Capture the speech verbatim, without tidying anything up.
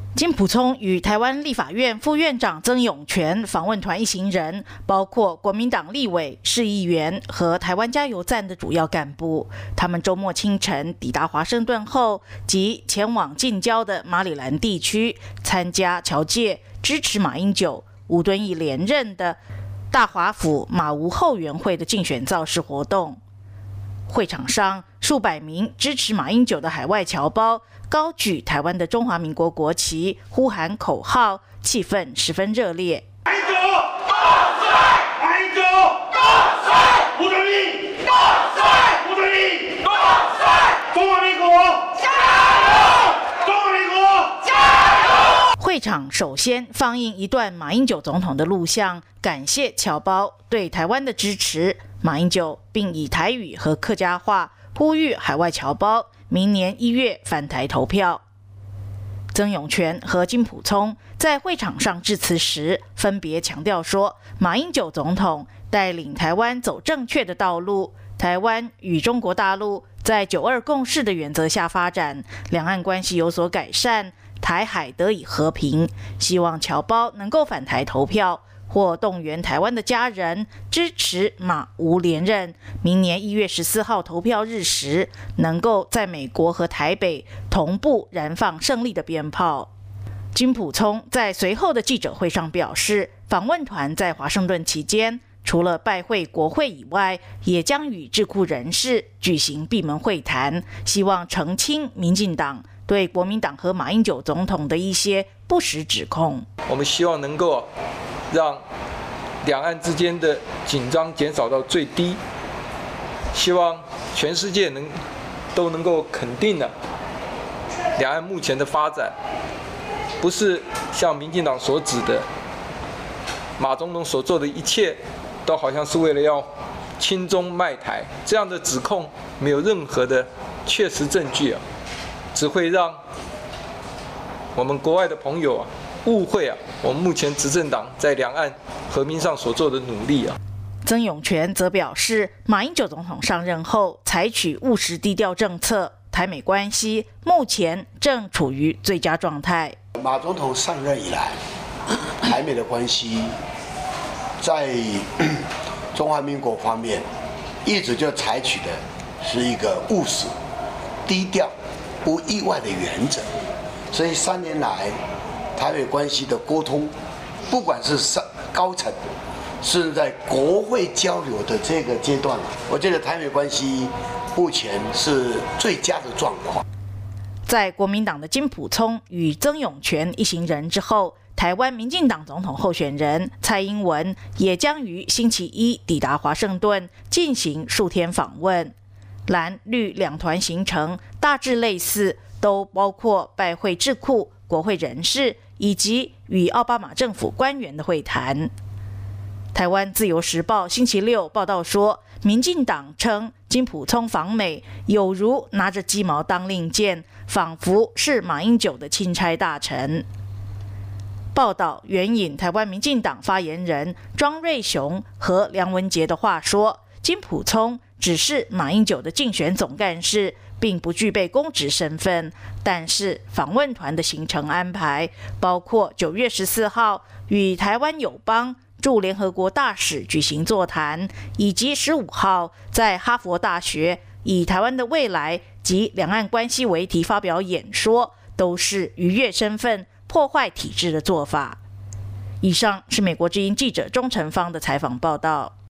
金溥聪与台湾立法院副院长曾永权访问团一行人，包括国民党立委、市议员和台湾加油站的主要干部。他们周末清晨抵达华盛顿后，即前往近郊的马里兰地区，参加侨界支持马英九、吴敦义连任的大华府马吴后援会的竞选造势活动。会场上，数百名支持马英九的海外侨胞高举台湾的中华民国国旗，呼喊口号，气氛十分热烈。 马英九万岁！马英九万岁！吴敦义万岁！吴敦义万岁！中华民国加油！中华民国加油！ 会场首先放映一段马英九总统的录像，感谢侨胞对台湾的支持。马英九并以台语和客家话呼吁海外侨胞明年一月返台投票。曾永权和金溥聪在会场上致辞时，分别强调说，马英九总统带领台湾走正确的道路，台湾与中国大陆在九二共识的原则下发展，两岸关系有所改善，台海得以和平，希望侨胞能够返台投票，或动员台湾的家人支持马吴连任，明年一月十四号投票日时，能够在美国和台北同步燃放胜利的鞭炮。金溥聪在随后的记者会上表示，访问团在华盛顿期间，除了拜会国会以外，也将与智库人士举行闭门会谈，希望澄清民进党对国民党和马英九总统的一些不实指控。 我们希望能够让两岸之间的紧张减少到最低，希望全世界能都能够肯定的，两岸目前的发展不是像民进党所指的，马总统所做的一切都好像是为了要亲中卖台，这样的指控没有任何的确实证据啊，只会让我们国外的朋友啊误会啊，我们目前执政党在两岸和平上所做的努力啊。 曾永权则表示，马英九总统上任后采取务实低调政策，台美关系目前正处于最佳状态。 马总统上任以来，台美的关系在中华民国方面一直就采取的是一个务实、低调、不意外的原则，所以三年来台美关系的沟通，不管是上高层，是在国会交流的这个阶段，我觉得台美关系目前是最佳的状况。 在国民党的金溥聪与曾永权一行人之后，台湾民进党总统候选人蔡英文也将于星期一抵达华盛顿进行数天访问。蓝绿两团行程大致类似，都包括拜会智库、国会人士以及与奥巴马政府官员的会谈。台湾自由时报星期六报道说，民进党称金溥聪访美有如拿着鸡毛当令箭，仿佛是马英九的钦差大臣。报道援引台湾民进党发言人庄瑞雄和梁文杰的话说，金溥聪只是马英九的竞选总干事，并不具备公职身份，但是访问团的行程安排包括九月十四号与台湾友邦驻联合国大使举行座谈，以及十五号在哈佛大学以台湾的未来及两岸关系为题发表演说，都是逾越身份、破坏体制的做法。以上是美国之音记者钟成芳的采访报道。